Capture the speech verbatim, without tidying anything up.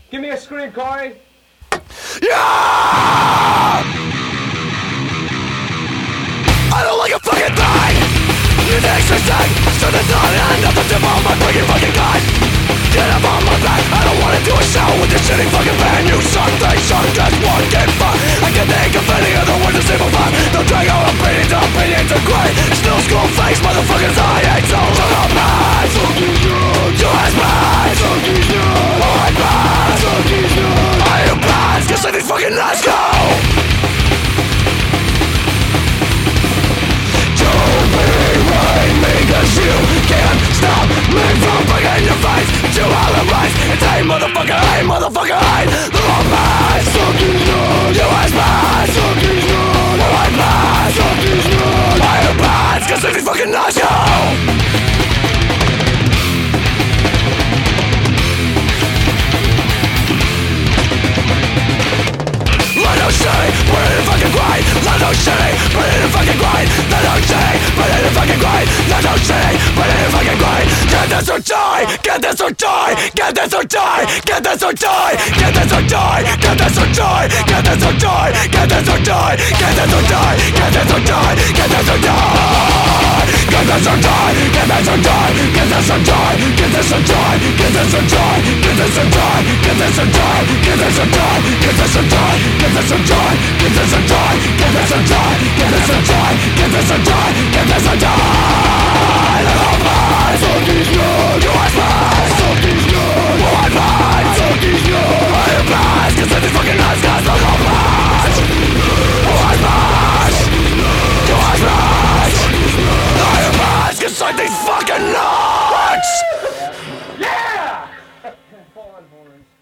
Give me a scream, Corey. Yeah! I don't like a fucking thing. You're the exorcist, so the thought end of the tip of my freaking fucking gun. Get up on my back, I don't wanna do a show with this shitty fucking band. You suck, they suck, just one get fucked. I can think of any other word to simplify. Don't drag out opinions, opinions are great. It's no school face, motherfuckers, I hate so. Shut up, man. Fuck these nerds. You ass man. Fuck these nerds. Alright, man. Fuck these nerds. I am bad, just let these fucking nuts go. Cause you can't stop me from fucking your face. To all the rise, it's hey motherfucker, hey motherfucker, hey. The wrong man, suck these nuts. You ass man, suck these nuts. Alright man, suck these nuts. I am bad, cause if these fucking nuts go. Let no shitty, put it in fucking grind. Let no shitty, put it in fucking grind. Let no shitty, put it in fucking grind. Let no shitty, put it in fucking grind. Get this or die, get this or die. Get this or die, get this or die. Get this or die, get this or die. Get this or die, get this or die. Get this or die, get this or die. Get this or die. Get this or die, get this or die. Get this or die, get this or die. Get this or die, get this or die. Get this or die, get this or die. Get this or die, get this or die. Get this or die, get this or die. Get this or die, get this or die. Get this or die. Little man, fuck these nerds. You ass man, fuck these nerds. White man, fuck these nerds. I am bad, cause these fucking nuts, cause they're all bad. White man, you ass man. I am bad, cause these fucking nuts. Yeah! Fall on horns.